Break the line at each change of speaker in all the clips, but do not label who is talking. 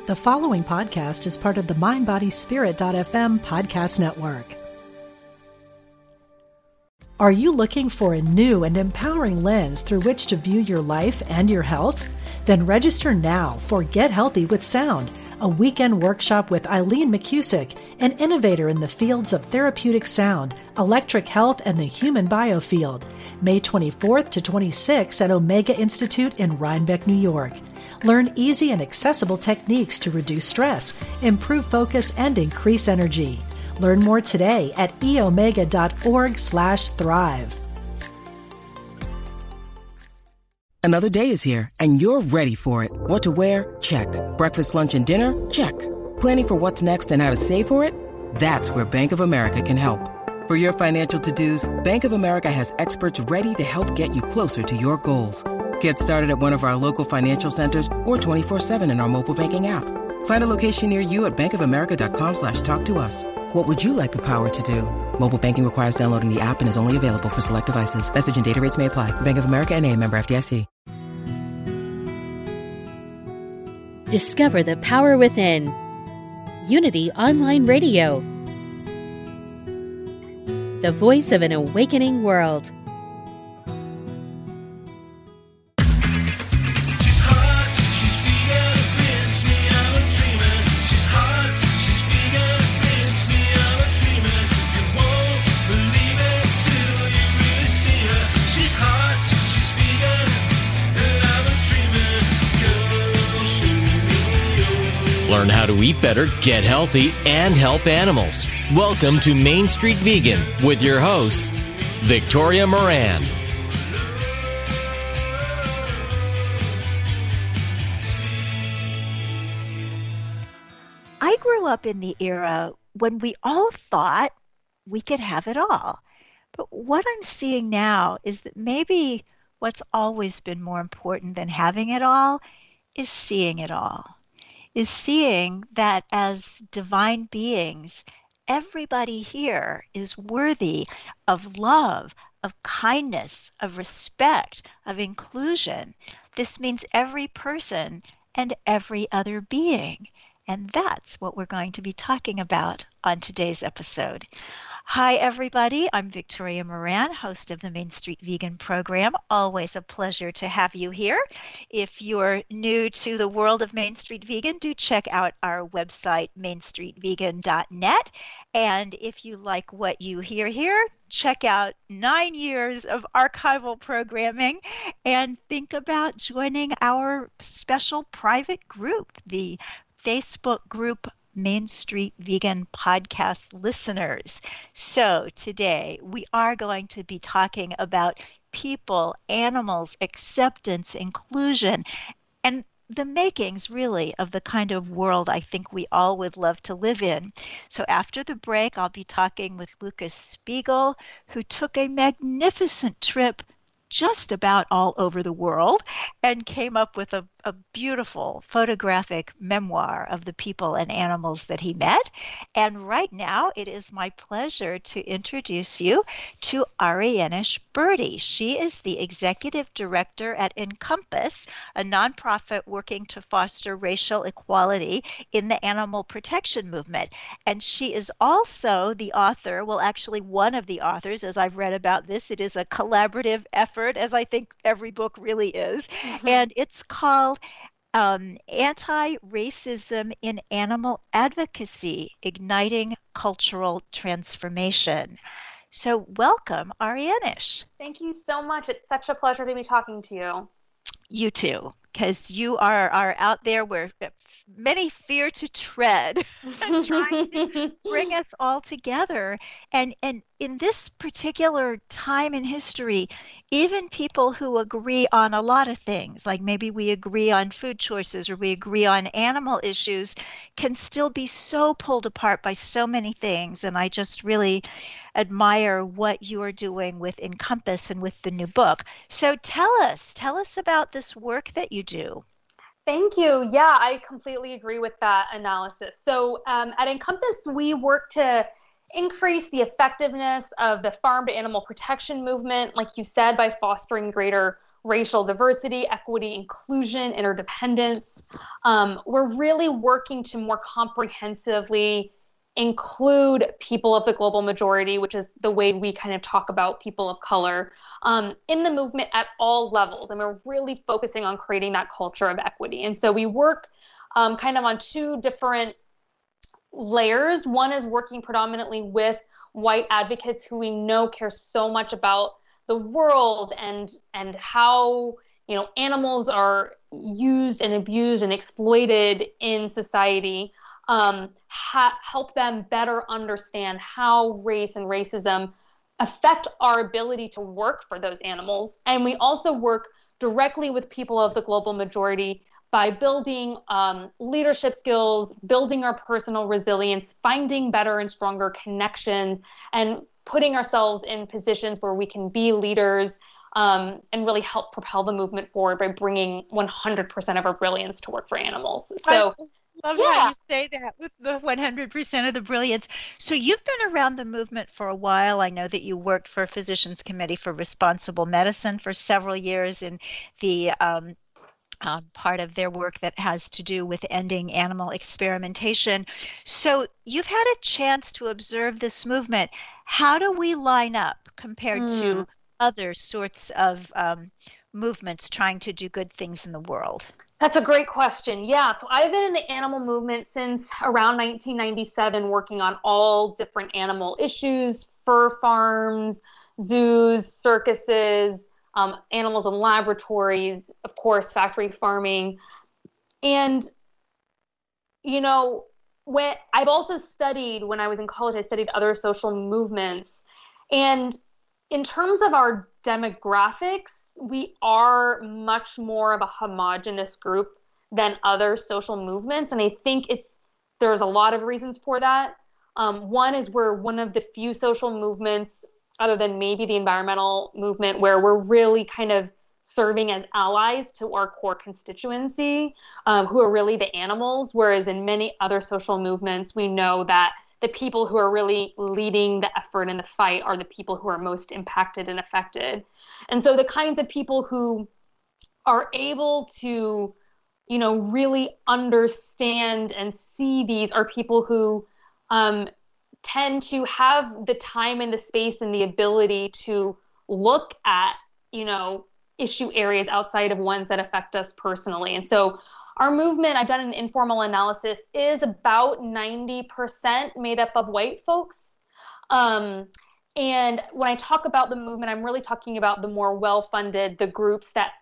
The following podcast is part of the MindBodySpirit.fm podcast network. Are you looking for a new and empowering lens through which to view your life and your health? Then register now for Get Healthy with Sound, a weekend workshop with Eileen McCusick, an innovator in the fields of therapeutic sound, electric health, and the human biofield. May 24th to 26th at Omega Institute in Rhinebeck, New York. Learn easy and accessible techniques to reduce stress, improve focus, and increase energy. Learn more today at eomega.org/thrive.
Another day is here, and you're ready for it. What to wear? Check. Breakfast, lunch, and dinner? Check. Planning for what's next and how to save for it? That's where Bank of America can help. For your financial to-dos, Bank of America has experts ready to help get you closer to your goals. Get started at one of our local financial centers or 24/7 in our mobile banking app. Find a location near you at bankofamerica.com/talktous. What would you like the power to do? Mobile banking requires downloading the app and is only available for select devices. Message and data rates may apply. Bank of America N.A., member FDIC.
Discover the power within. Unity Online Radio. The voice of an awakening world.
Learn how to eat better, get healthy, and help animals. Welcome to Main Street Vegan with your host, Victoria Moran.
I grew up in the era when we all thought we could have it all. But what I'm seeing now is that maybe what's always been more important than having it all is seeing it all. Is seeing that as divine beings, everybody here is worthy of love, of kindness, of respect, of inclusion. This means every person and every other being. And that's what we're going to be talking about on today's episode. Hi, everybody. I'm Victoria Moran, host of the Main Street Vegan program. Always a pleasure to have you here. If you're new to the world of Main Street Vegan, do check out our website, mainstreetvegan.net. And if you like what you hear here, check out 9 years of archival programming and think about joining our special private group, the Facebook group Main Street Vegan podcast listeners. So today we are going to be talking about people, animals, acceptance, inclusion, and the makings really of the kind of world I think we all would love to live in. So after the break, I'll be talking with Lucas Spiegel, who took a magnificent trip just about all over the world and came up with a beautiful photographic memoir of the people and animals that he met. And right now it is my pleasure to introduce you to Arianish Birdie. She is the executive director at Encompass, a nonprofit working to foster racial equality in the animal protection movement. And she is also the author, well, actually one of the authors, as I've read about this. It is a collaborative effort, as I think every book really is. Mm-hmm. And it's called Anti-Racism in Animal Advocacy, Igniting Cultural Transformation. So welcome, Arianish.
Thank you so much. It's such a pleasure to be talking to you.
You too, because you are out there where many fear to tread, trying to bring us all together. And in this particular time in history, even people who agree on a lot of things, like maybe we agree on food choices or we agree on animal issues, can still be so pulled apart by so many things. And I just really admire what you are doing with Encompass and with the new book. So tell us about this work that you do.
Thank you. Yeah, I completely agree with that analysis. So at Encompass, we work to increase the effectiveness of the farm to animal protection movement, like you said, by fostering greater racial diversity, equity, inclusion, interdependence. We're really working to more comprehensively include people of the global majority, which is the way we kind of talk about people of color, in the movement at all levels. And we're really focusing on creating that culture of equity. And so we work kind of on two different layers. One is working predominantly with white advocates who we know care so much about the world and how, you know, animals are used and abused and exploited in society. Help them better understand how race and racism affect our ability to work for those animals. And we also work directly with people of the global majority by building leadership skills, building our personal resilience, finding better and stronger connections, and putting ourselves in positions where we can be leaders and really help propel the movement forward by bringing 100% of our brilliance to work for animals. So,
I love how you say that, with the 100% of the brilliance. So you've been around the movement for a while. I know that you worked for Physicians Committee for Responsible Medicine for several years in the part of their work that has to do with ending animal experimentation. So you've had a chance to observe this movement. How do we line up compared to other sorts of movements trying to do good things in the world?
That's a great question. Yeah, so I've been in the animal movement since around 1997, working on all different animal issues, fur farms, zoos, circuses, animals in laboratories, of course, factory farming. And, you know, I've also studied, when I was in college, I studied other social movements. And in terms of our demographics, we are much more of a homogenous group than other social movements. And I think there's a lot of reasons for that. One is we're one of the few social movements, other than maybe the environmental movement, where we're really kind of serving as allies to our core constituency, who are really the animals. Whereas in many other social movements, we know that the people who are really leading the effort and the fight are the people who are most impacted and affected. And so the kinds of people who are able to, you know, really understand and see these are people who tend to have the time and the space and the ability to look at, you know, issue areas outside of ones that affect us personally. And so our movement, I've done an informal analysis, is about 90% made up of white folks. And when I talk about the movement, I'm really talking about the more well-funded, the groups that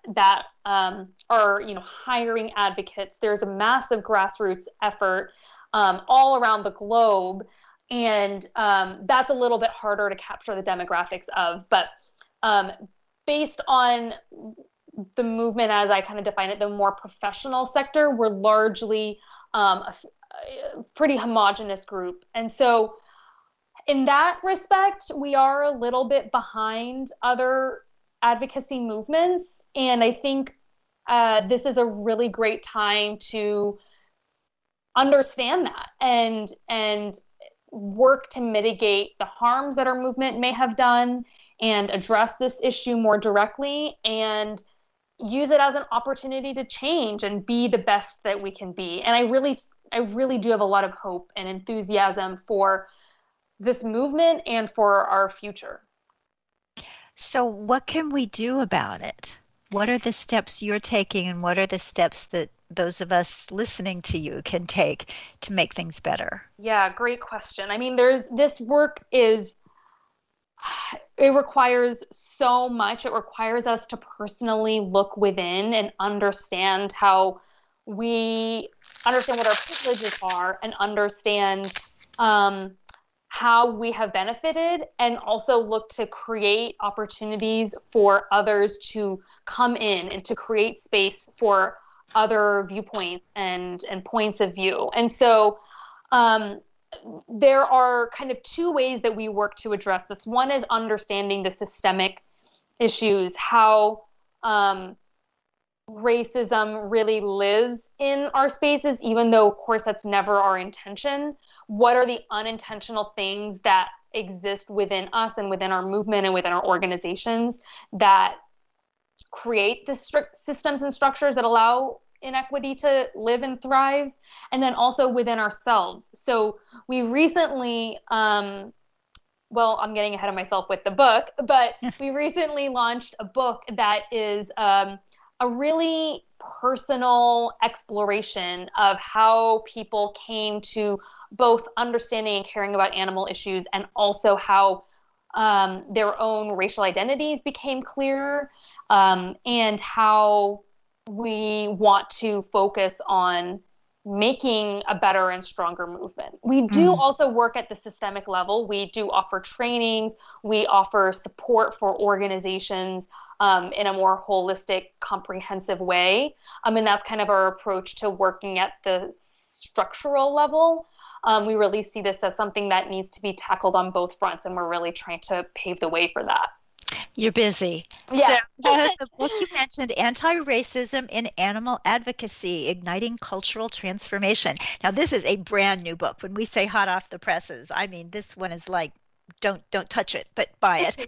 are, you know, hiring advocates. There's a massive grassroots effort all around the globe. And that's a little bit harder to capture the demographics of. But based on the movement, as I kind of define it, the more professional sector, we're largely a pretty homogenous group. And so in that respect, we are a little bit behind other advocacy movements. And I think this is a really great time to understand that and work to mitigate the harms that our movement may have done and address this issue more directly and use it as an opportunity to change and be the best that we can be. And I really do have a lot of hope and enthusiasm for this movement and for our future.
So what can we do about it? What are the steps you're taking, and what are the steps that those of us listening to you can take to make things better?
Yeah, great question. I mean, this work it requires so much. It requires us to personally look within and understand what our privileges are, and understand how we have benefited, and also look to create opportunities for others to come in and to create space for other viewpoints and points of view. And so there are kind of two ways that we work to address this. One is understanding the systemic issues, how racism really lives in our spaces, even though, of course, that's never our intention. What are the unintentional things that exist within us and within our movement and within our organizations that create the strict systems and structures that allow inequity to live and thrive, and then also within ourselves. So we recently, well, I'm getting ahead of myself with the book, but we recently launched a book that is a really personal exploration of how people came to both understanding and caring about animal issues, and also how their own racial identities became clearer, and how we want to focus on making a better and stronger movement. We do also work at the systemic level. We do offer trainings. We offer support for organizations in a more holistic, comprehensive way. And that's kind of our approach to working at the structural level. We really see this as something that needs to be tackled on both fronts, and we're really trying to pave the way for that.
You're busy.
Yeah.
So the book you mentioned, Anti-Racism in Animal Advocacy, Igniting Cultural Transformation. Now, this is a brand new book. When we say hot off the presses, I mean, this one is like, don't touch it, but buy it.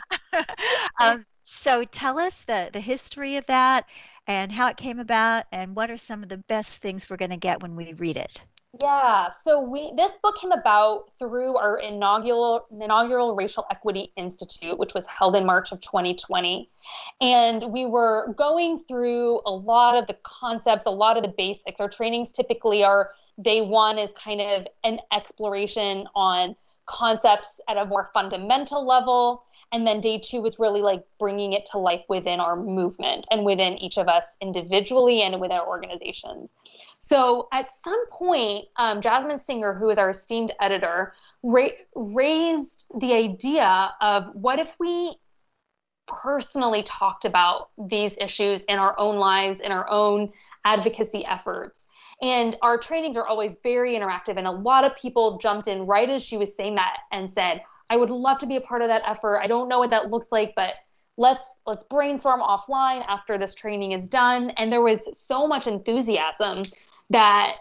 So tell us the history of that and how it came about, and what are some of the best things we're going to get when we read it.
Yeah, so this book came about through our inaugural Racial Equity Institute, which was held in March of 2020. And we were going through a lot of the concepts, a lot of the basics. Our trainings typically are, day one is kind of an exploration on concepts at a more fundamental level. And then day two was really like bringing it to life within our movement and within each of us individually and within our organizations. So at some point, Jasmine Singer, who is our esteemed editor, raised the idea of what if we personally talked about these issues in our own lives, in our own advocacy efforts. And our trainings are always very interactive, and a lot of people jumped in right as she was saying that and said, I would love to be a part of that effort. I don't know what that looks like, but let's brainstorm offline after this training is done. And there was so much enthusiasm that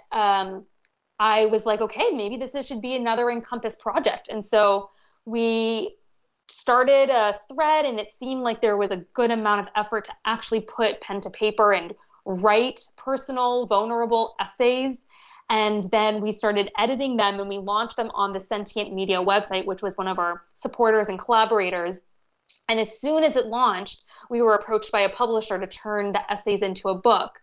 I was like, okay, maybe this should be another Encompass project. And so we started a thread, and it seemed like there was a good amount of effort to actually put pen to paper and write personal, vulnerable essays. And then we started editing them, and we launched them on the Sentient Media website, which was one of our supporters and collaborators. And as soon as it launched, we were approached by a publisher to turn the essays into a book.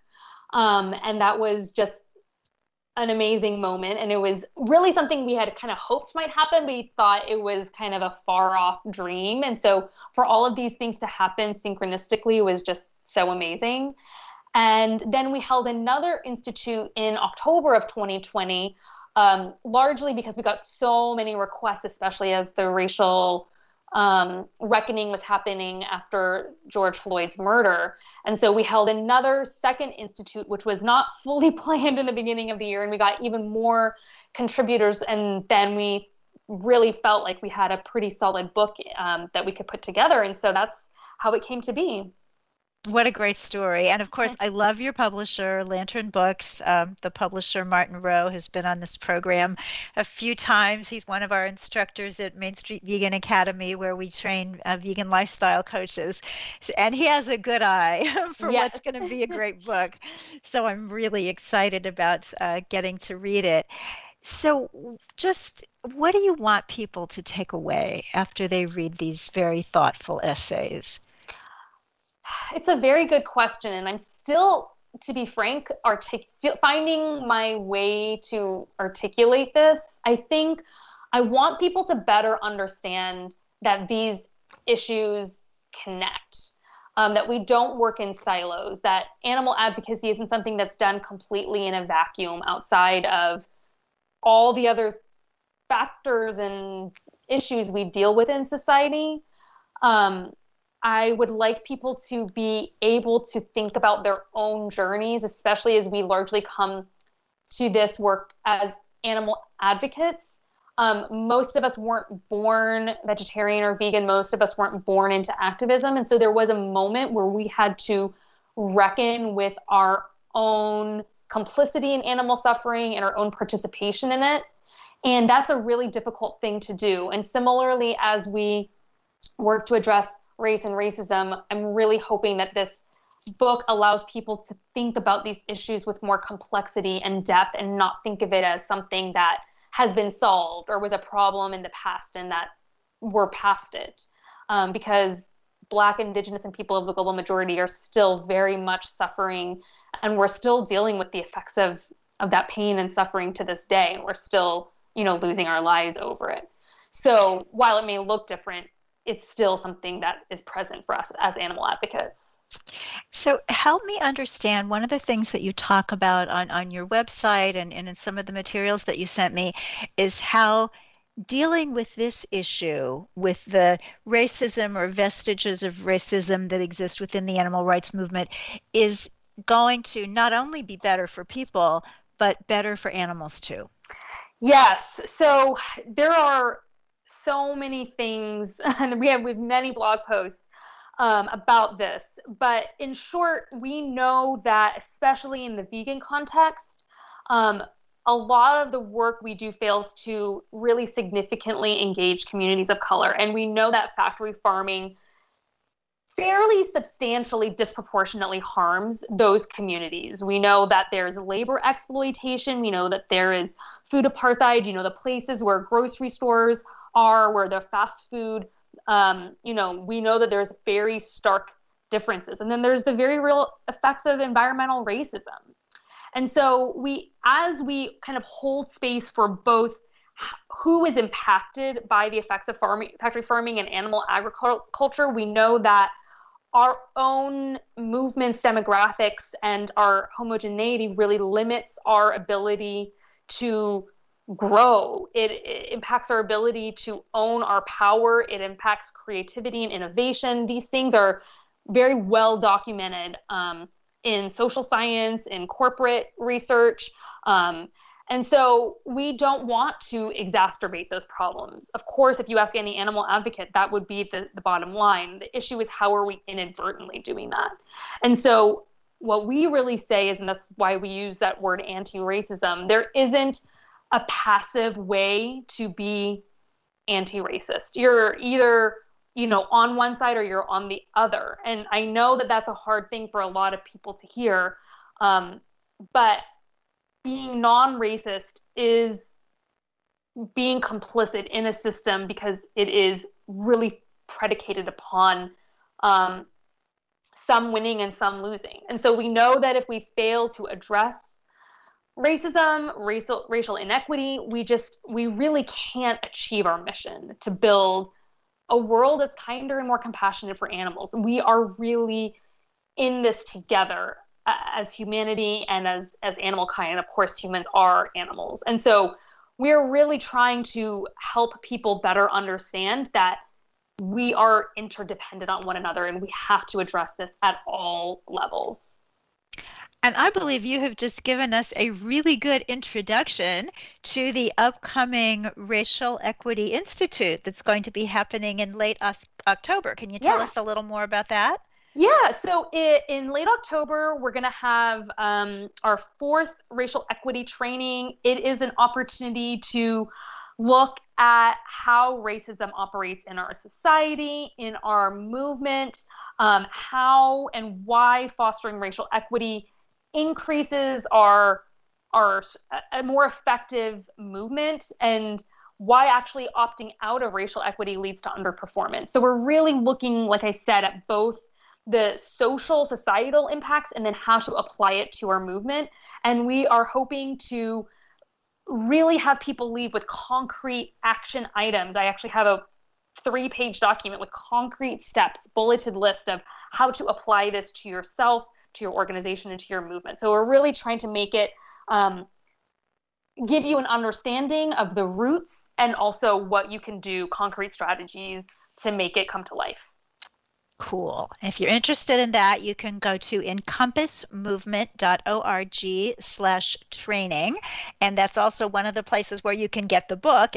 And that was just an amazing moment. And it was really something we had kind of hoped might happen. We thought it was kind of a far off dream. And so for all of these things to happen synchronistically was just so amazing. And then we held another institute in October of 2020, largely because we got so many requests, especially as the racial reckoning was happening after George Floyd's murder. And so we held another second institute, which was not fully planned in the beginning of the year. And we got even more contributors. And then we really felt like we had a pretty solid book that we could put together. And so that's how it came to be.
What a great story. And of course, I love your publisher, Lantern Books. The publisher, Martin Rowe, has been on this program a few times. He's one of our instructors at Main Street Vegan Academy, where we train vegan lifestyle coaches. And he has a good eye for what's going to be a great book. So I'm really excited about getting to read it. So just what do you want people to take away after they read these very thoughtful essays?
It's a very good question, and I'm still, to be frank, finding my way to articulate this. I think I want people to better understand that these issues connect, that we don't work in silos, that animal advocacy isn't something that's done completely in a vacuum outside of all the other factors and issues we deal with in society. I would like people to be able to think about their own journeys, especially as we largely come to this work as animal advocates. Most of us weren't born vegetarian or vegan. Most of us weren't born into activism. And so there was a moment where we had to reckon with our own complicity in animal suffering and our own participation in it. And that's a really difficult thing to do. And similarly, as we work to address race and racism, I'm really hoping that this book allows people to think about these issues with more complexity and depth and not think of it as something that has been solved or was a problem in the past and that we're past it. Because Black, Indigenous, and people of the global majority are still very much suffering, and we're still dealing with the effects of that pain and suffering to this day, and we're still, losing our lives over it. So while it may look different, it's still something that is present for us as animal advocates.
So help me understand, one of the things that you talk about on your website and in some of the materials that you sent me is how dealing with this issue, with the racism or vestiges of racism that exist within the animal rights movement, is going to not only be better for people, but better for animals too.
Yes. So there are so many things, and we have many blog posts about this. But in short, we know that especially in the vegan context, a lot of the work we do fails to really significantly engage communities of color. And we know that factory farming fairly substantially disproportionately harms those communities. We know that there's labor exploitation. We know that there is food apartheid. The places where grocery stores are, where the fast food, we know that there's very stark differences. And then there's the very real effects of environmental racism. And so as we kind of hold space for both who is impacted by the effects of factory farming and animal agriculture, we know that our own movements, demographics, and our homogeneity really limits our ability to grow. It impacts our ability to own our power. It impacts creativity and innovation. These things are very well documented in social science, in corporate research. And so we don't want to exacerbate those problems. Of course, if you ask any animal advocate, that would be the bottom line. The issue is, how are we inadvertently doing that? And so what we really say is, and that's why we use that word anti-racism, there isn't a passive way to be anti-racist. You're either, on one side or you're on the other. And I know that that's a hard thing for a lot of people to hear. But being non-racist is being complicit in a system because it is really predicated upon some winning and some losing. And so we know that if we fail to address racism, racial inequity, we really can't achieve our mission to build a world that's kinder and more compassionate for animals. We are really in this together as humanity and as animal kind. And of course, humans are animals. And so we're really trying to help people better understand that we are interdependent on one another, and we have to address this at all levels.
And I believe you have just given us a really good introduction to the upcoming Racial Equity Institute that's going to be happening in late October. Can you tell us a little more about that?
Yeah, so in late October, we're going to have our 4th racial equity training. It is an opportunity to look at how racism operates in our society, in our movement, how and why fostering racial equity increases our a more effective movement, and why actually opting out of racial equity leads to underperformance. So we're really looking, like I said, at both the social, societal impacts and then how to apply it to our movement. And we are hoping to really have people leave with concrete action items. I actually have a 3-page document with concrete steps, bulleted list of how to apply this to yourself, to your organization, and to your movement. So we're really trying to make it give you an understanding of the roots and also what you can do, concrete strategies to make it come to life.
Cool. If you're interested in that, you can go to encompassmovement.org/training. And that's also one of the places where you can get the book,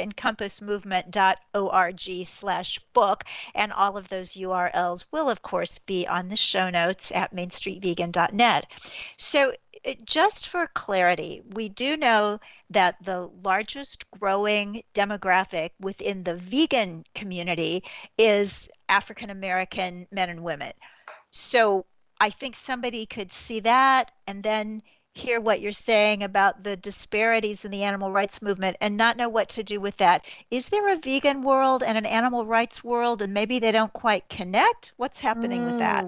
encompassmovement.org/book. And all of those URLs will, of course, be on the show notes at mainstreetvegan.net. So just for clarity, we do know that the largest growing demographic within the vegan community is African American men and women. So I think somebody could see that and then hear what you're saying about the disparities in the animal rights movement and not know what to do with that. Is there a vegan world and an animal rights world, and maybe they don't quite connect? What's happening with that?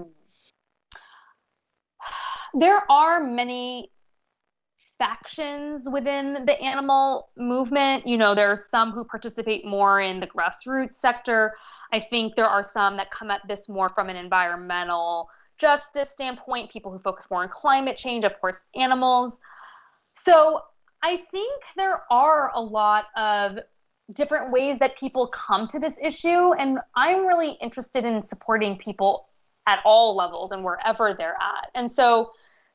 There are many factions within the animal movement. There are some who participate more in the grassroots sector. I think there are some that come at this more from an environmental justice standpoint, people who focus more on climate change, of course, animals. So I think there are a lot of different ways that people come to this issue, and I'm really interested in supporting people at all levels and wherever they're at. And so,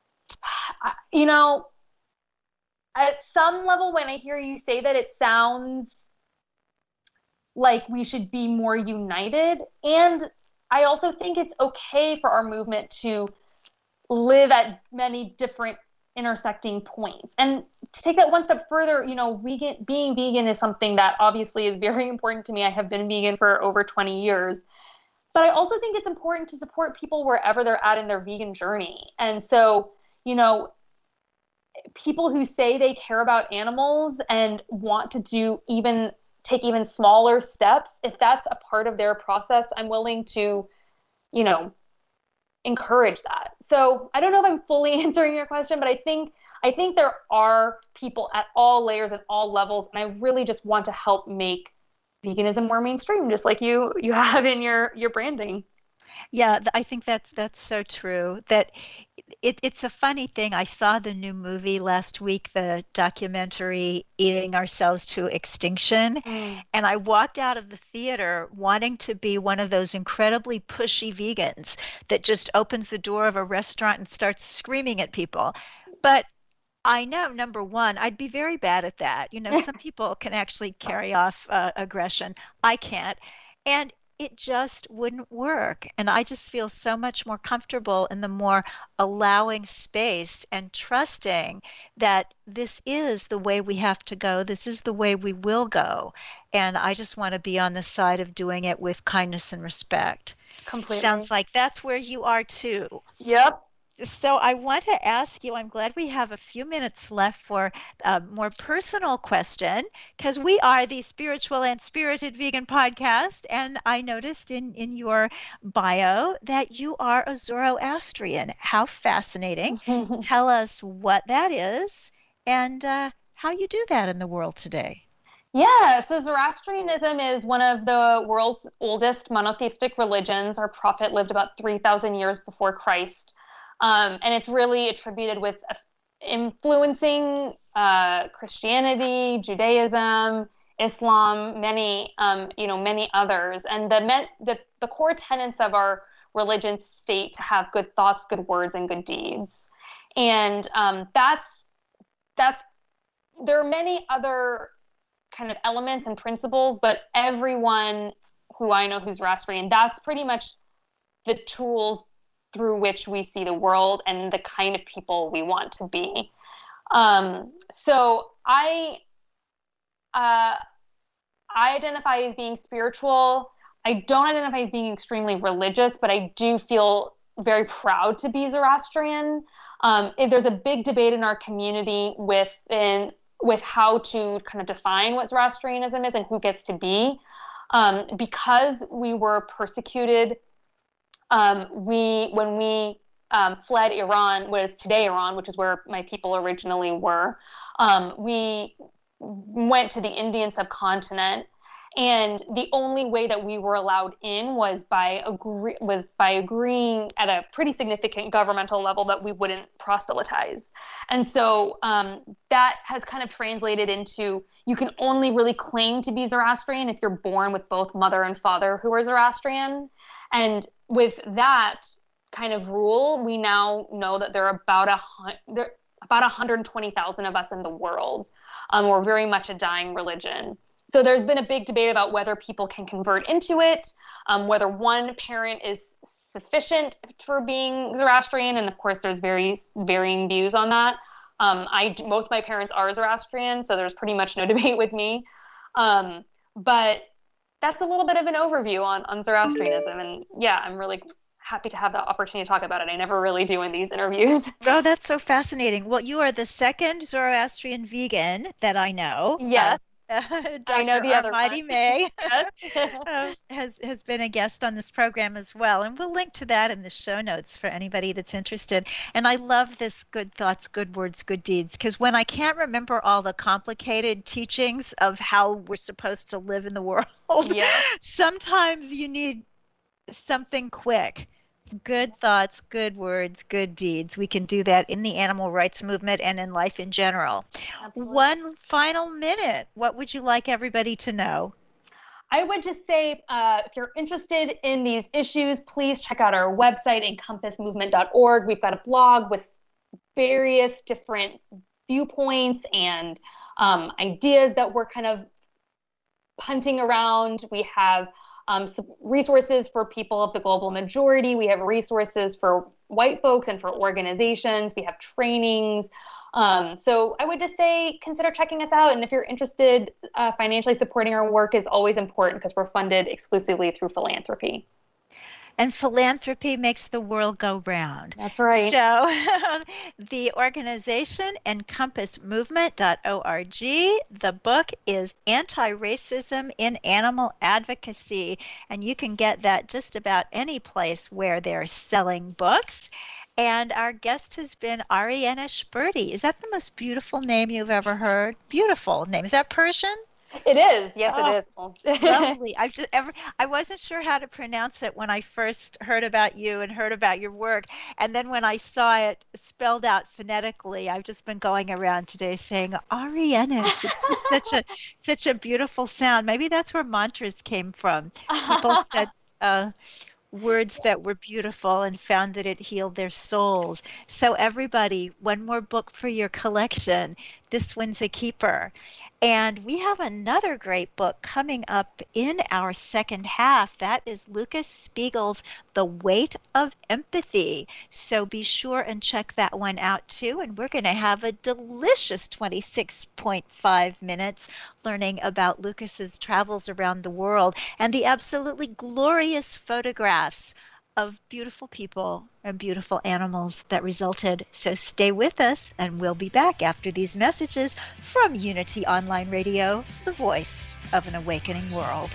at some level, when I hear you say that, it sounds like we should be more united. And I also think it's okay for our movement to live at many different intersecting points. And to take that one step further, being vegan is something that obviously is very important to me. I have been vegan for over 20 years. But I also think it's important to support people wherever they're at in their vegan journey. And so, people who say they care about animals and want to take even smaller steps, if that's a part of their process, I'm willing to, encourage that. So I don't know if I'm fully answering your question, but I think there are people at all layers and all levels, and I really just want to help make veganism more mainstream, just like you have in your branding.
Yeah, I think that's so true. That it's a funny thing. I saw the new movie last week, the documentary Eating Ourselves to Extinction, and I walked out of the theater wanting to be one of those incredibly pushy vegans that just opens the door of a restaurant and starts screaming at people. But I know, number one, I'd be very bad at that. Some people can actually carry off aggression. I can't. And it just wouldn't work. And I just feel so much more comfortable in the more allowing space and trusting that this is the way we have to go. This is the way we will go. And I just want to be on the side of doing it with kindness and respect.
Completely.
Sounds like that's where you are too.
Yep.
So I want to ask you, I'm glad we have a few minutes left for a more personal question, because we are the Spiritual and Spirited Vegan Podcast, and I noticed in your bio that you are a Zoroastrian. How fascinating. Tell us what that is and how you do that in the world today.
Yeah, so Zoroastrianism is one of the world's oldest monotheistic religions. Our prophet lived about 3,000 years before Christ. And it's really attributed with influencing Christianity, Judaism, Islam, many others. And the core tenets of our religion state to have good thoughts, good words, and good deeds. And that's there are many other kind of elements and principles, but everyone who I know who's Zoroastrian, that's pretty much the tools through which we see the world and the kind of people we want to be. So I identify as being spiritual. I don't identify as being extremely religious, but I do feel very proud to be Zoroastrian. There's a big debate in our community with how to kind of define what Zoroastrianism is and who gets to be. Because we were persecuted, when we fled Iran, what is today Iran, which is where my people originally were, we went to the Indian subcontinent, and the only way that we were allowed in was by agreeing at a pretty significant governmental level that we wouldn't proselytize. And so that has kind of translated into, you can only really claim to be Zoroastrian if you're born with both mother and father who are Zoroastrian. And with that kind of rule, we now know that there are about 120,000 of us in the world. We're very much a dying religion. So there's been a big debate about whether people can convert into it, whether one parent is sufficient for being Zoroastrian. And of course, there's varying views on that. Both my parents are Zoroastrian, so there's pretty much no debate with me. But that's a little bit of an overview on Zoroastrianism. And yeah, I'm really happy to have the opportunity to talk about it. I never really do in these interviews.
Oh, that's so fascinating. Well, you are the second Zoroastrian vegan that I know.
Yes.
Dr.
I know the other
Armadi
one.
May
Yes.
has been a guest on this program as well. And we'll link to that in the show notes for anybody that's interested. And I love this good thoughts, good words, good deeds, because when I can't remember all the complicated teachings of how we're supposed to live in the world,
Yeah.
sometimes you need something quick. Good thoughts, good words, good deeds. We can do that in the animal rights movement and in life in general.
Absolutely.
One final minute. What would you like everybody to know?
I would just say, if you're interested in these issues, please check out our website, encompassmovement.org. We've got a blog with various different viewpoints and ideas that we're kind of punting around. We have some resources for people of the global majority. We have resources for white folks and for organizations. We have trainings. So I would just say consider checking us out. And if you're interested, financially supporting our work is always important because we're funded exclusively through philanthropy.
And philanthropy makes the world go round.
That's right.
So the organization, encompassmovement.org. The book is Anti-Racism in Animal Advocacy, and you can get that just about any place where they're selling books. And our guest has been Ariana Shberdi. Is that the most beautiful name you've ever heard? Beautiful name. Is that Persian?
It is. Yes, it is.
Lovely. I wasn't sure how to pronounce it when I first heard about you and heard about your work. And then when I saw it spelled out phonetically, I've just been going around today saying Arianish. It's just such a beautiful sound. Maybe that's where mantras came from. People said words that were beautiful and found that it healed their souls. So everybody, one more book for your collection. This one's a keeper. And we have another great book coming up in our second half. That is Lucas Spiegel's The Weight of Empathy. So be sure and check that one out too. And we're going to have a delicious 26.5 minutes learning about Lucas's travels around the world and the absolutely glorious photographs of beautiful people and beautiful animals that resulted. So stay with us, and we'll be back after these messages from Unity Online Radio, the voice of an awakening world.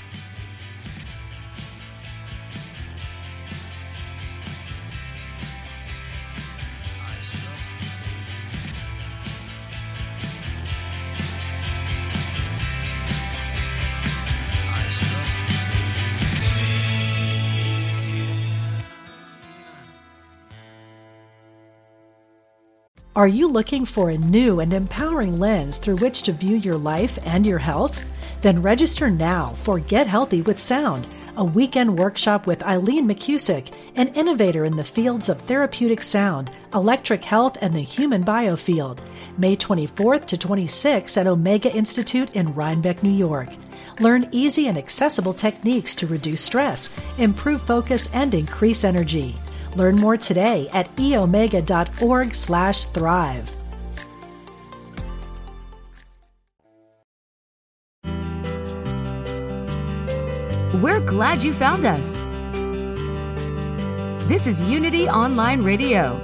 Are you looking for a new and empowering lens through which to view your life and your health? Then register now for Get Healthy with Sound, a weekend workshop with Eileen McCusick, an innovator in the fields of therapeutic sound, electric health, and the human biofield, May 24th to 26th at Omega Institute in Rhinebeck, New York. Learn easy and accessible techniques to reduce stress, improve focus, and increase energy. Learn more today at eomega.org/thrive.
We're glad you found us. This is Unity Online Radio,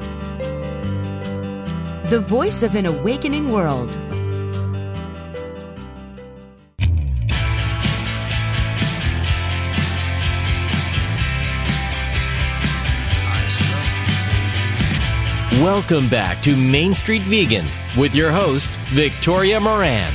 the voice of an awakening world.
Welcome back to Main Street Vegan with your host, Victoria Moran.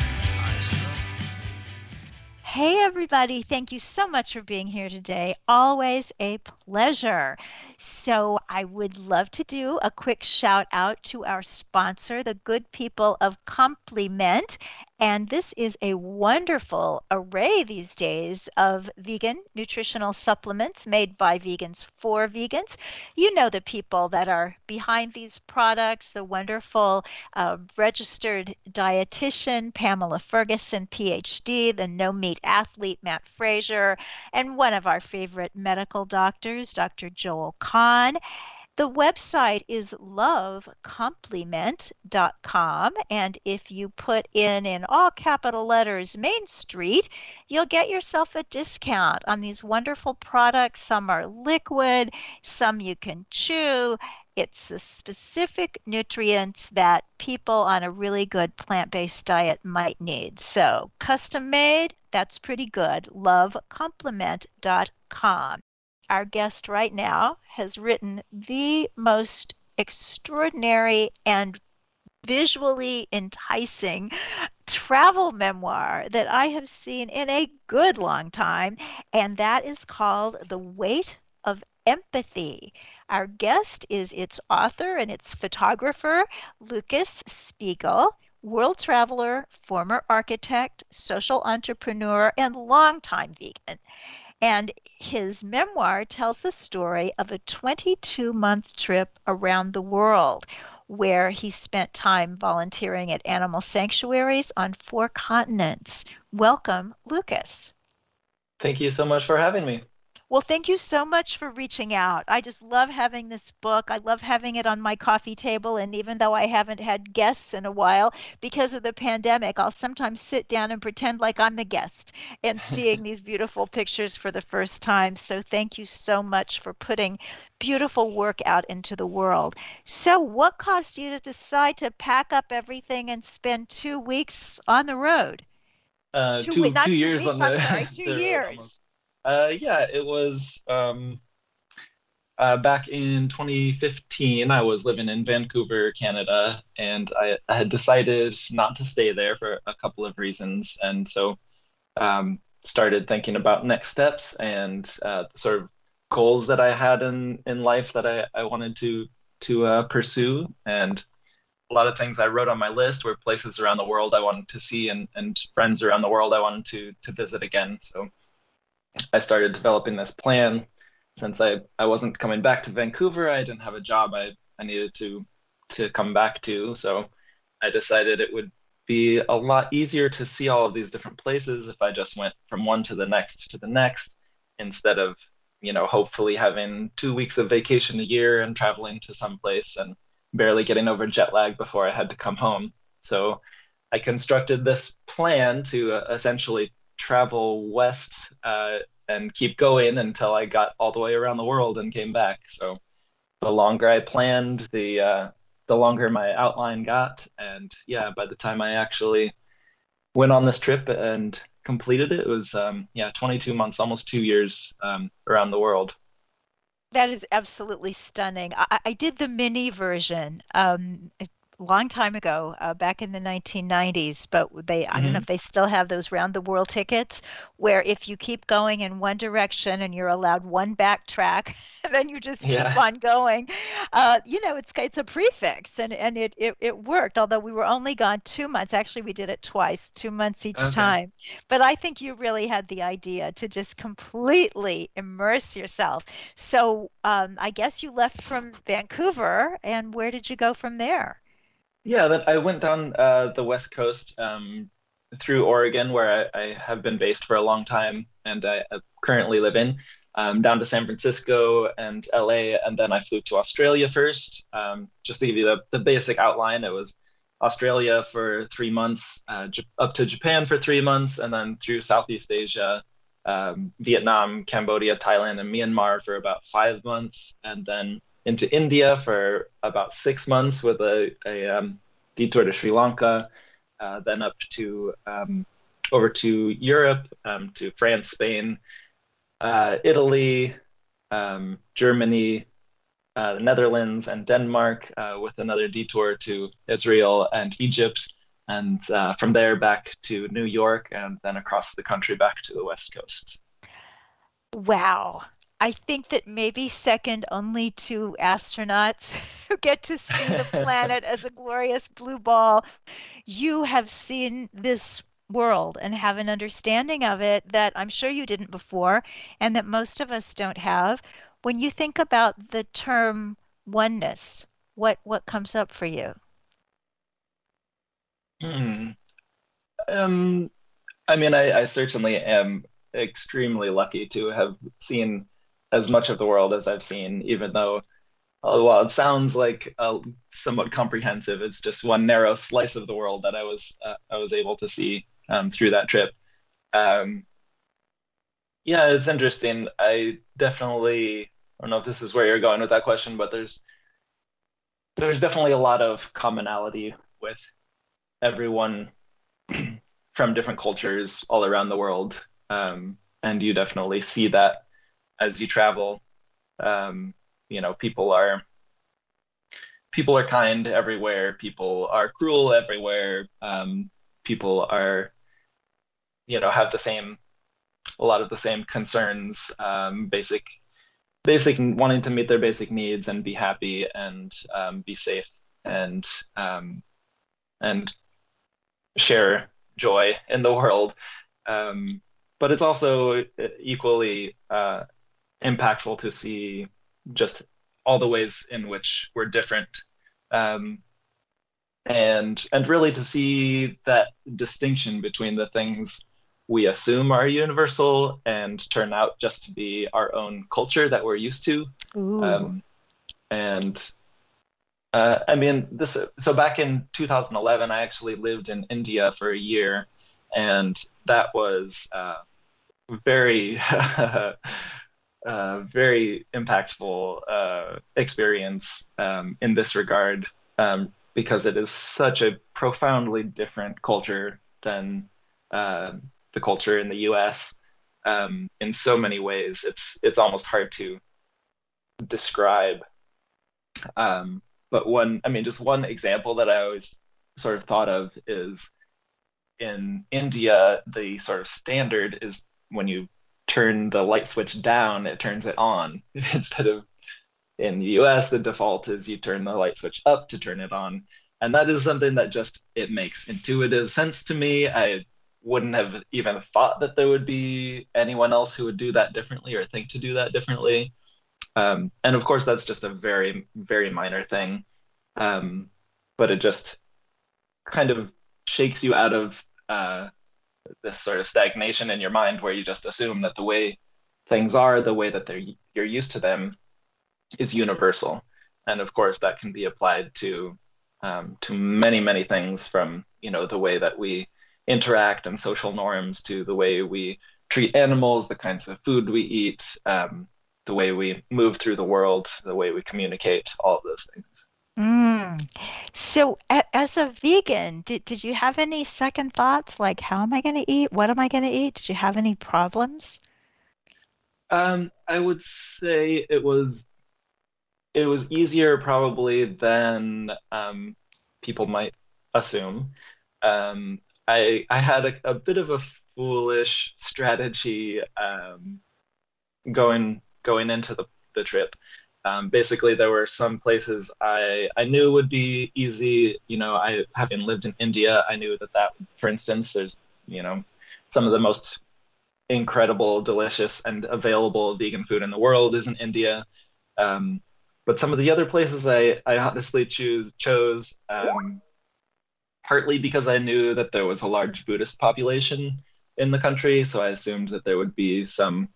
Hey, everybody. Thank you so much for being here today. Always a pleasure. So I would love to do a quick shout out to our sponsor, the good people of Complement. And this is a wonderful array these days of vegan nutritional supplements made by vegans for vegans. You know the people that are behind these products, the wonderful registered dietitian, Pamela Ferguson, PhD, the no-meat athlete, Matt Frazier, and one of our favorite medical doctors, Dr. Joel Kahn. The website is lovecompliment.com, and if you put in all capital letters Main Street, you'll get yourself a discount on these wonderful products. Some are liquid, some you can chew. It's the specific nutrients that people on a really good plant-based diet might need. So custom made, that's pretty good. Lovecompliment.com. Our guest right now has written the most extraordinary and visually enticing travel memoir that I have seen in a good long time, and that is called The Weight of Empathy. Our guest is its author and its photographer, Lucas Spiegel, world traveler, former architect, social entrepreneur, and longtime vegan. And his memoir tells the story of a 22-month trip around the world where he spent time volunteering at animal sanctuaries on 4 continents. Welcome, Lucas.
Thank you so much for having me.
Well, thank you so much for reaching out. I just love having this book. I love having it on my coffee table. And even though I haven't had guests in a while because of the pandemic, I'll sometimes sit down and pretend like I'm the guest and seeing these beautiful pictures for the first time. So thank you so much for putting beautiful work out into the world. So what caused you to decide to pack up everything and spend 2 weeks on the road?
2 years on the
2 years.
Yeah, it was back in 2015. I was living in Vancouver, Canada, and I had decided not to stay there for a couple of reasons. And so started thinking about next steps and the sort of goals that I had in life that I wanted to pursue. And a lot of things I wrote on my list were places around the world I wanted to see and friends around the world I wanted to visit again. So I started developing this plan. Since I wasn't coming back to Vancouver, I didn't have a job I needed to come back to. So I decided it would be a lot easier to see all of these different places if I just went from one to the next, instead of, hopefully having 2 weeks of vacation a year and traveling to some place and barely getting over jet lag before I had to come home. So I constructed this plan to essentially travel west and keep going until I got all the way around the world and came back. So the longer I planned, the longer my outline got. And yeah, by the time I actually went on this trip and completed it, it was 22 months, almost 2 years around the world.
That is absolutely stunning. I did the mini version a long time ago, back in the 1990s, but I don't know if they still have those round the world tickets where if you keep going in one direction and you're allowed one backtrack, then you just keep on going. It's a prefix, and it worked, although we were only gone 2 months. Actually, we did it twice, 2 months each time. But I think you really had the idea to just completely immerse yourself. So I guess you left from Vancouver, and where did you go from there?
Yeah, I went down the West Coast through Oregon, where I have been based for a long time and I currently live in, down to San Francisco and LA, and then I flew to Australia first. Just to give you the basic outline, it was Australia for 3 months, up to Japan for 3 months, and then through Southeast Asia, Vietnam, Cambodia, Thailand, and Myanmar for about 5 months, and then into India for about 6 months with a detour to Sri Lanka, then up to over to Europe, to France, Spain, Italy, Germany, the Netherlands, and Denmark, with another detour to Israel and Egypt, and from there back to New York, and then across the country back to the West Coast.
Wow. I think that maybe second only to astronauts who get to see the planet as a glorious blue ball. You have seen this world and have an understanding of it that I'm sure you didn't before, and that most of us don't have. When you think about the term oneness, what comes up for you?
I certainly am extremely lucky to have seen as much of the world as I've seen, even though Well, it sounds like somewhat comprehensive. It's just one narrow slice of the world that I was able to see through that trip. Um, yeah, it's interesting. I don't know if this is where you're going with that question, but there's definitely a lot of commonality with everyone from different cultures all around the world. And you definitely see that as you travel. You know, people are kind everywhere. People are cruel everywhere. People are, you know, have a lot of the same concerns, basic wanting to meet their basic needs and be happy and be safe and and share joy in the world. But it's also equally impactful to see just all the ways in which we're different, um, and really to see that distinction between the things we assume are universal and turn out just to be our own culture that we're used to.
Ooh.
And I mean, so back in 2011, I actually lived in India for a year, and that was very, very impactful experience in this regard, because it is such a profoundly different culture than the culture in the US. In so many ways. It's almost hard to describe. But just one example that I always sort of thought of is in India, the sort of standard is when you turn the light switch down, it turns it on. Instead of in the US, the default is you turn the light switch up to turn it on. And that is something that just, it makes intuitive sense to me. I wouldn't have even thought that there would be anyone else who would do that differently or think to do that differently. And of course, that's just a very, very minor thing. But it just kind of shakes you out of this sort of stagnation in your mind where you just assume that the way things are, the way that you're used to them is universal. And of course, that can be applied to many, many things, from, you know, the way that we interact and social norms to the way we treat animals, the kinds of food we eat, the way we move through the world, the way we communicate, all of those things.
So, as a vegan, did you have any second thoughts like, how am I going to eat? What am I going to eat? Did you have any problems?
I would say it was easier probably than people might assume. I had a bit of a foolish strategy going into the trip. Basically, there were some places I knew would be easy. You know, having lived in India, I knew that, for instance, there's, you know, some of the most incredible, delicious, and available vegan food in the world is in India. But some of the other places I honestly chose partly because I knew that there was a large Buddhist population in the country, so I assumed that there would be some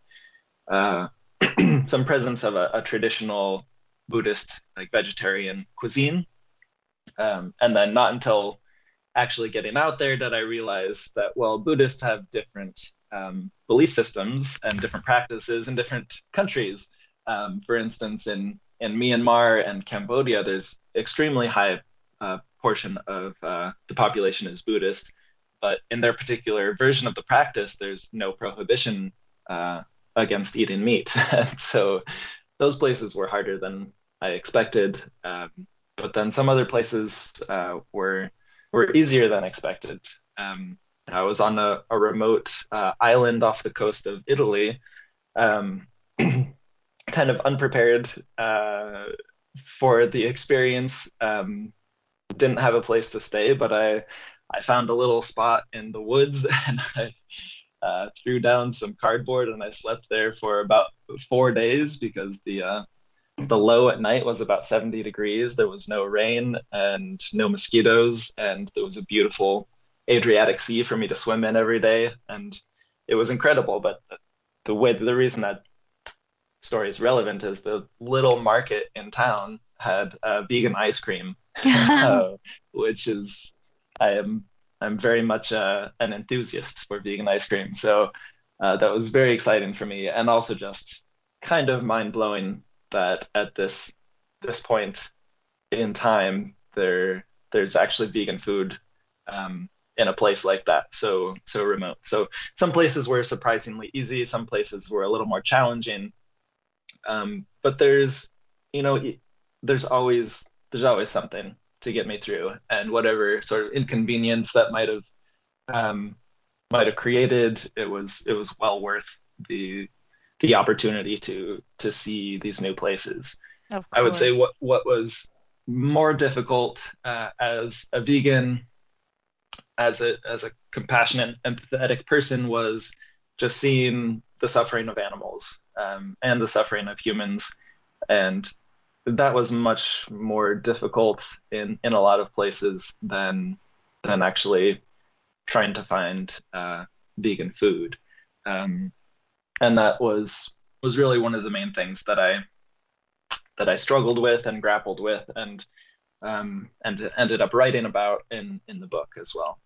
some presence of a traditional Buddhist, like, vegetarian cuisine. And then not until actually getting out there did I realize that, well, Buddhists have different belief systems and different practices in different countries. For instance, in Myanmar and Cambodia, there's extremely high portion of the population is Buddhist, but in their particular version of the practice, there's no prohibition against eating meat. So those places were harder than I expected. But then some other places were easier than expected. I was on a remote island off the coast of Italy, kind of unprepared for the experience. Didn't have a place to stay, but I found a little spot in the woods, and I threw down some cardboard, and I slept there for about 4 days because the low at night was about 70 degrees. There was no rain and no mosquitoes, and there was a beautiful Adriatic Sea for me to swim in every day, and it was incredible. But the reason that story is relevant is the little market in town had vegan ice cream, which is I'm very much an enthusiast for vegan ice cream. So that was very exciting for me, and also just kind of mind blowing that at this point in time there's actually vegan food in a place like that, so remote. So some places were surprisingly easy, some places were a little more challenging. But there's always something to get me through, and whatever sort of inconvenience that might have created, it was well worth the opportunity to see these new places.
Of
I would say
course.
what was more difficult as a vegan, as a compassionate, empathetic person, was just seeing the suffering of animals, and the suffering of humans, and that was much more difficult in a lot of places than actually trying to find vegan food, and that was really one of the main things that I struggled with and grappled with, and ended up writing about in the book as well.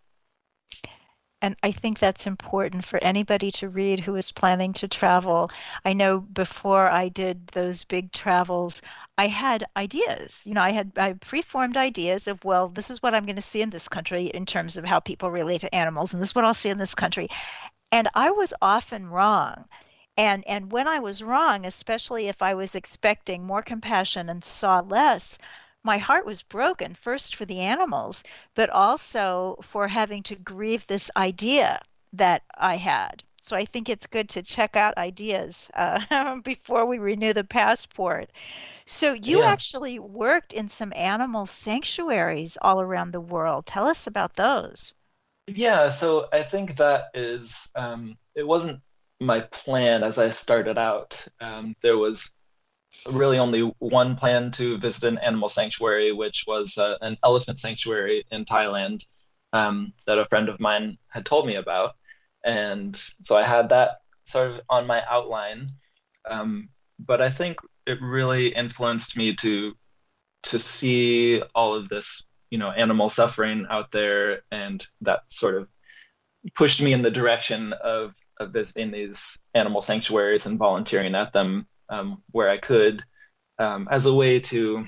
And I think that's important for anybody to read who is planning to travel. I know before I did those big travels, I had ideas. I preformed ideas of, well, this is what I'm going to see in this country in terms of how people relate to animals, and this is what I'll see in this country. And I was often wrong. And when I was wrong, especially if I was expecting more compassion and saw less, my heart was broken, first for the animals, but also for having to grieve this idea that I had. So I think it's good to check out ideas before we renew the passport. So you
Yeah.
actually worked in some animal sanctuaries all around the world. Tell us about those.
Yeah, so I think that is, it wasn't my plan as I started out. There was really only one plan to visit an animal sanctuary, which was an elephant sanctuary in Thailand, that a friend of mine had told me about. And so I had that sort of on my outline. But I think it really influenced me to see all of this, animal suffering out there, and that sort of pushed me in the direction of visiting these animal sanctuaries and volunteering at them, where I could, as a way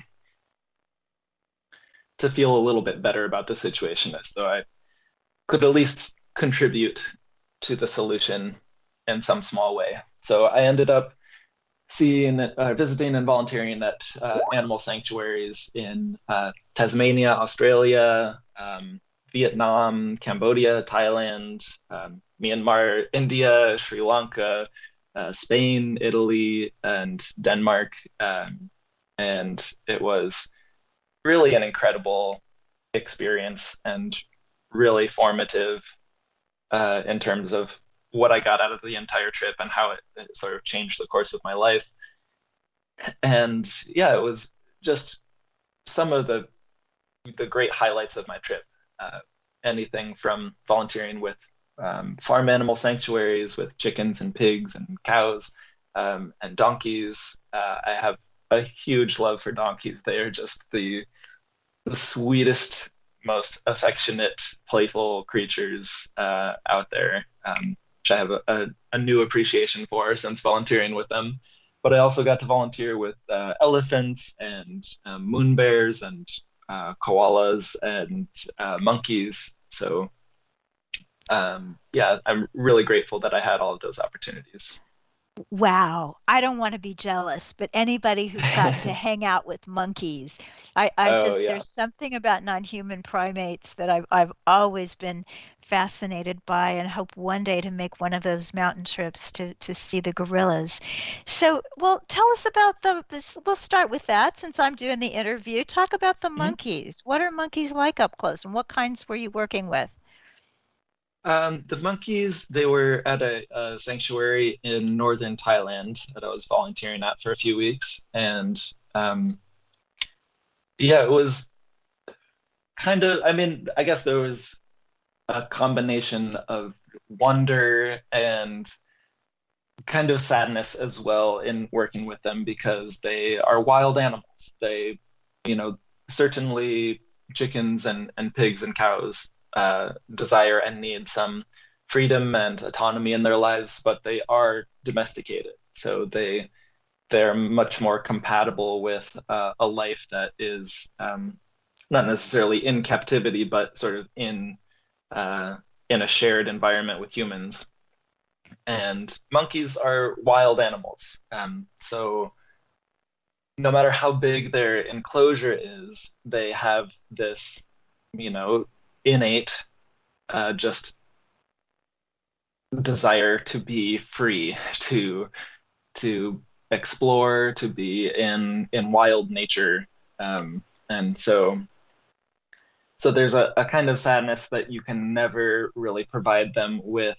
to feel a little bit better about the situation, as though I could at least contribute to the solution in some small way. So I ended up visiting and volunteering at animal sanctuaries in Tasmania, Australia, Vietnam, Cambodia, Thailand, Myanmar, India, Sri Lanka, Spain, Italy, and Denmark. And it was really an incredible experience, and really formative in terms of what I got out of the entire trip and how it sort of changed the course of my life. And yeah, it was just some of the great highlights of my trip. Uh, Anything from volunteering with farm animal sanctuaries with chickens and pigs and cows, and donkeys. I have a huge love for donkeys. They are just the sweetest, most affectionate, playful creatures out there, which I have a new appreciation for since volunteering with them. But I also got to volunteer with elephants and moon bears and koalas and monkeys. So yeah, I'm really grateful that I had all of those opportunities.
Wow, I don't want to be jealous, but anybody who's gotten to hang out with monkeys, I
Oh
just
yeah.
there's something about non-human primates that I've always been fascinated by, and hope one day to make one of those mountain trips to see the gorillas. So, well, tell us about we'll start with that since I'm doing the interview. Talk about the
Mhm.
monkeys. What are monkeys like up close, and what kinds were you working with?
The monkeys, they were at a sanctuary in northern Thailand that I was volunteering at for a few weeks. And yeah, it was kind of, I mean, I guess there was a combination of wonder and kind of sadness as well in working with them because they are wild animals. They, certainly chickens and pigs and cows desire and need some freedom and autonomy in their lives, but they are domesticated. So they're much more compatible with a life that is not necessarily in captivity, but sort of in a shared environment with humans. And monkeys are wild animals. So no matter how big their enclosure is, they have this, innate just desire to be free, to explore, to be in wild nature. And so there's a kind of sadness that you can never really provide them with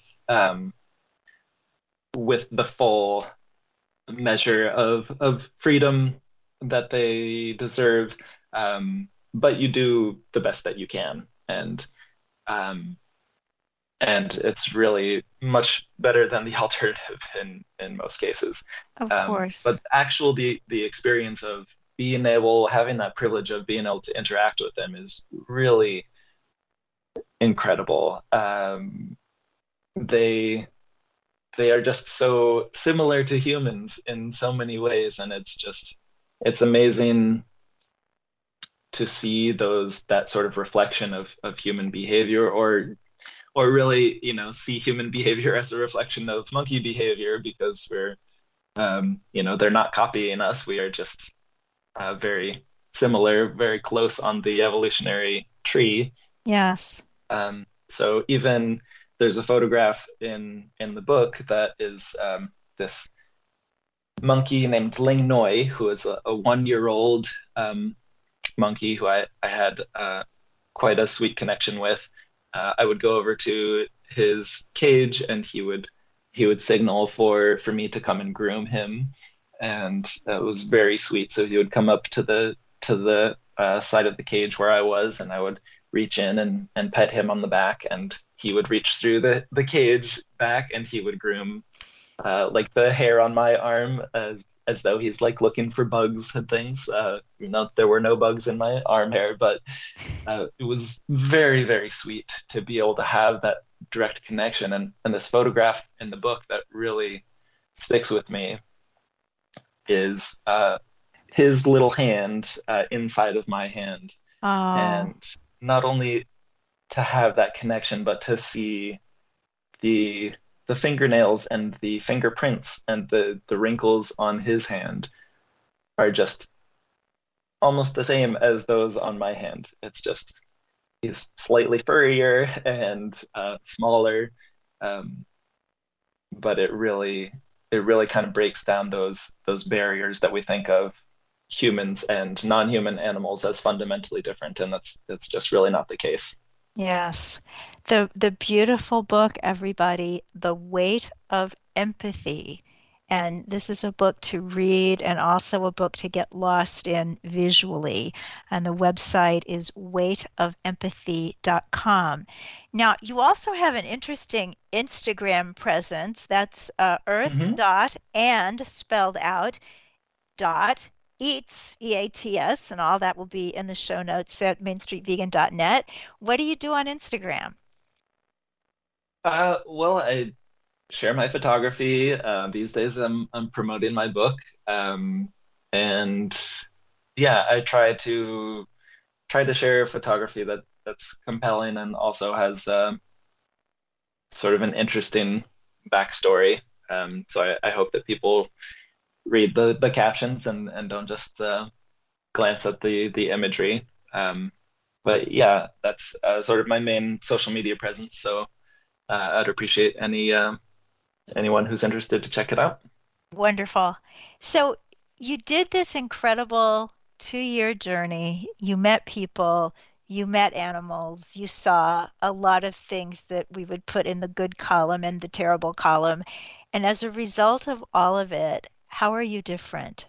the full measure of freedom that they deserve, but you do the best that you can, and it's really much better than the alternative in most cases.
Of course.
But the experience of having that privilege of being able to interact with them is really incredible. They are just so similar to humans in so many ways, and it's amazing to see that sort of reflection of human behavior, or really, see human behavior as a reflection of monkey behavior, because we're, they're not copying us. We are just very similar, very close on the evolutionary tree.
Yes.
So even there's a photograph in the book that is this monkey named Ling Noi, who is a 1-year-old monkey who I had quite a sweet connection with. I would go over to his cage, and he would signal for me to come and groom him, and that was very sweet. So he would come up to the side of the cage where I was, and I would reach in and pet him on the back, and he would reach through the cage back, and he would groom like the hair on my arm as though he's like looking for bugs and things. There were no bugs in my arm hair, but it was very, very sweet to be able to have that direct connection. And this photograph in the book that really sticks with me is his little hand inside of my hand.
Oh.
And not only to have that connection, but to see the fingernails and the fingerprints and the wrinkles on his hand are just almost the same as those on my hand. It's just, he's slightly furrier and smaller, but it really kind of breaks down those barriers that we think of humans and non-human animals as fundamentally different, and that's just really not the case.
Yes. The beautiful book, everybody, The Weight of Empathy. And this is a book to read and also a book to get lost in visually. And the website is weightofempathy.com. Now, you also have an interesting Instagram presence. That's earth and spelled out eats, EATS, and all that will be in the show notes at mainstreetvegan.net. What do you do on Instagram?
Well, I share my photography. These days I'm promoting my book. And yeah, I try to share photography that's compelling and also has sort of an interesting backstory. So I hope that people read the captions and don't just glance at the imagery. But yeah, that's sort of my main social media presence. So I'd appreciate anyone who's interested to check it out.
Wonderful. So you did this incredible 2-year journey. You met people, you met animals, you saw a lot of things that we would put in the good column and the terrible column. And as a result of all of it, how are you different?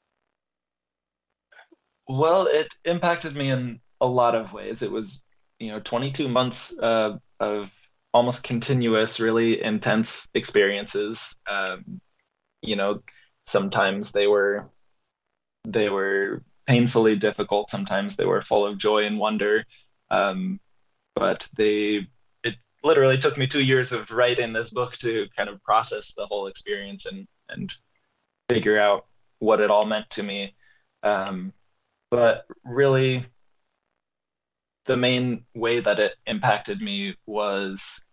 Well, it impacted me in a lot of ways. It was, 22 months of almost continuous, really intense experiences. sometimes they were painfully difficult. Sometimes they were full of joy and wonder. But it literally took me 2 years of writing this book to kind of process the whole experience and figure out what it all meant to me. But really, the main way that it impacted me was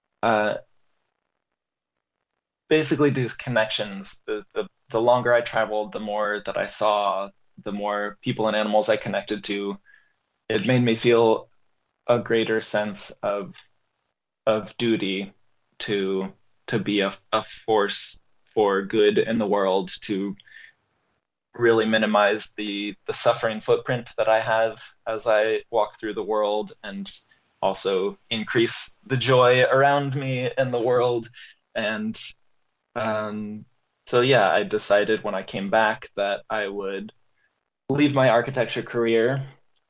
basically these connections. The longer I traveled, the more that I saw, the more people and animals I connected to. It made me feel a greater sense of duty to be a force for good in the world, to really minimize the suffering footprint that I have as I walk through the world, and also increase the joy around me in the world. And so yeah, I decided when I came back that I would leave my architecture career,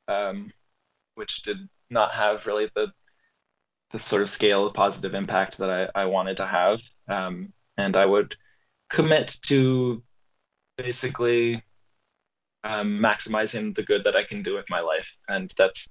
which did not have really the sort of scale of positive impact that I wanted to have. And I would commit to basically maximizing the good that I can do with my life. And that's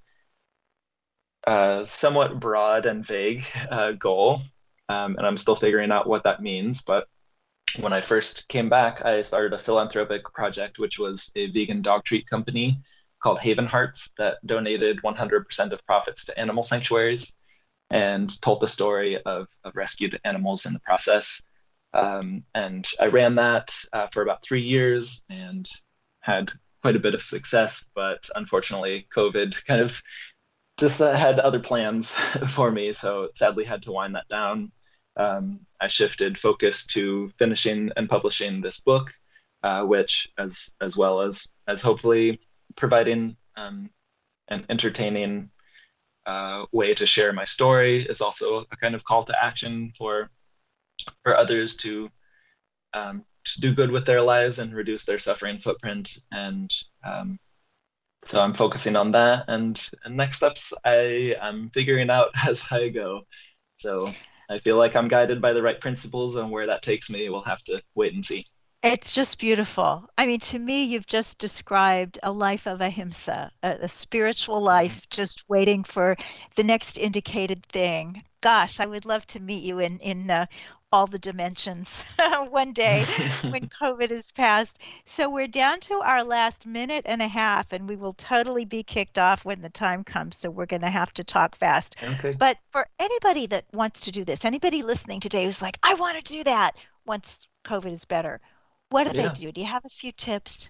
a somewhat broad and vague goal. And I'm still figuring out what that means. But when I first came back, I started a philanthropic project, which was a vegan dog treat company called Haven Hearts that donated 100% of profits to animal sanctuaries and told the story of rescued animals in the process. And I ran that for about 3 years and had quite a bit of success, but unfortunately COVID kind of just had other plans for me, so sadly had to wind that down. I shifted focus to finishing and publishing this book, which as well as hopefully providing an entertaining way to share my story, is also a kind of call to action for others to do good with their lives and reduce their suffering footprint. And so I'm focusing on that, and next steps I am figuring out as I go. So I feel like I'm guided by the right principles, and where that takes me, we'll have to wait and see.
It's just beautiful. I mean, to me, you've just described a life of ahimsa, a spiritual life, just waiting for the next indicated thing. Gosh, I would love to meet you in all the dimensions one day when COVID is past. So we're down to our last minute and a half, and we will totally be kicked off when the time comes. So we're going to have to talk fast.
Okay.
But for anybody that wants to do this, anybody listening today who's like, I want to do that once COVID is better, what do they do? Do you have a few tips?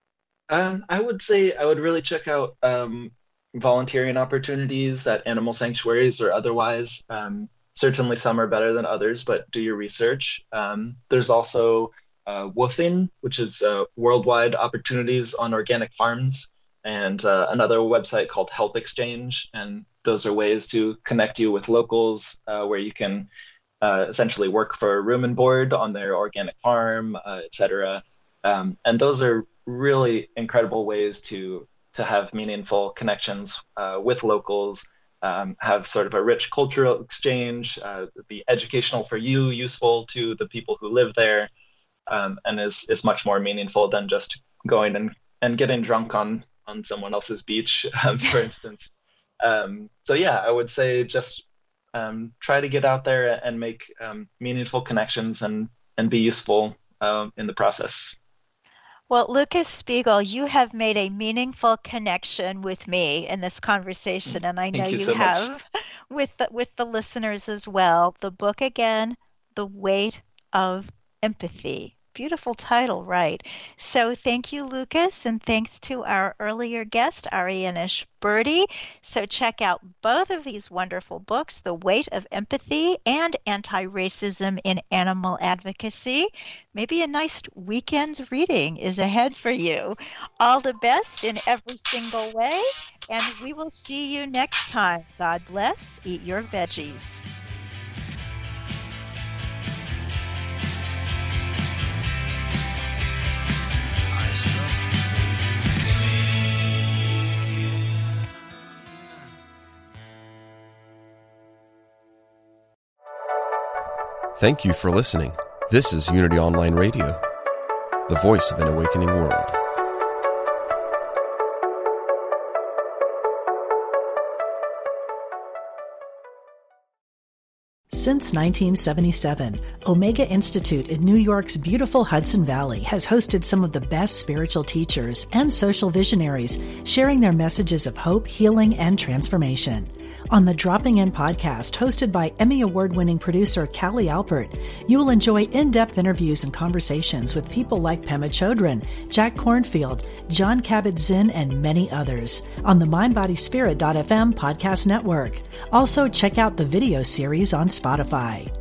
I would say I would really check out volunteering opportunities at animal sanctuaries or otherwise. Certainly some are better than others, but do your research. There's also WWOOFing, which is worldwide opportunities on organic farms, and another website called Help Exchange. And those are ways to connect you with locals where you can essentially work for room and board on their organic farm, etc. And those are really incredible ways to have meaningful connections with locals, have sort of a rich cultural exchange, be educational for you, useful to the people who live there, and is much more meaningful than just going and getting drunk on someone else's beach, for instance. So yeah, I would say just try to get out there and make meaningful connections and be useful in the process.
Well, Lucas Spiegel, you have made a meaningful connection with me in this conversation, and I know you
so
have with the listeners as well. The book again, The Weight of Empathy. Beautiful title, right? So thank you, Lucas, and thanks to our earlier guest, Arianish Birdie. So check out both of these wonderful books, The Weight of Empathy and Anti-Racism in Animal Advocacy. Maybe a nice weekend's reading is ahead for you. All the best in every single way, and we will see you next time. God bless. Eat your veggies.
Thank you for listening. This is Unity Online Radio, the voice of an awakening world.
Since 1977, Omega Institute in New York's beautiful Hudson Valley has hosted some of the best spiritual teachers and social visionaries sharing their messages of hope, healing, and transformation. On the Dropping In podcast, hosted by Emmy Award-winning producer Callie Alpert, you will enjoy in-depth interviews and conversations with people like Pema Chodron, Jack Kornfield, John Kabat-Zinn, and many others on the MindBodySpirit.fm podcast network. Also, check out the video series on Spotify.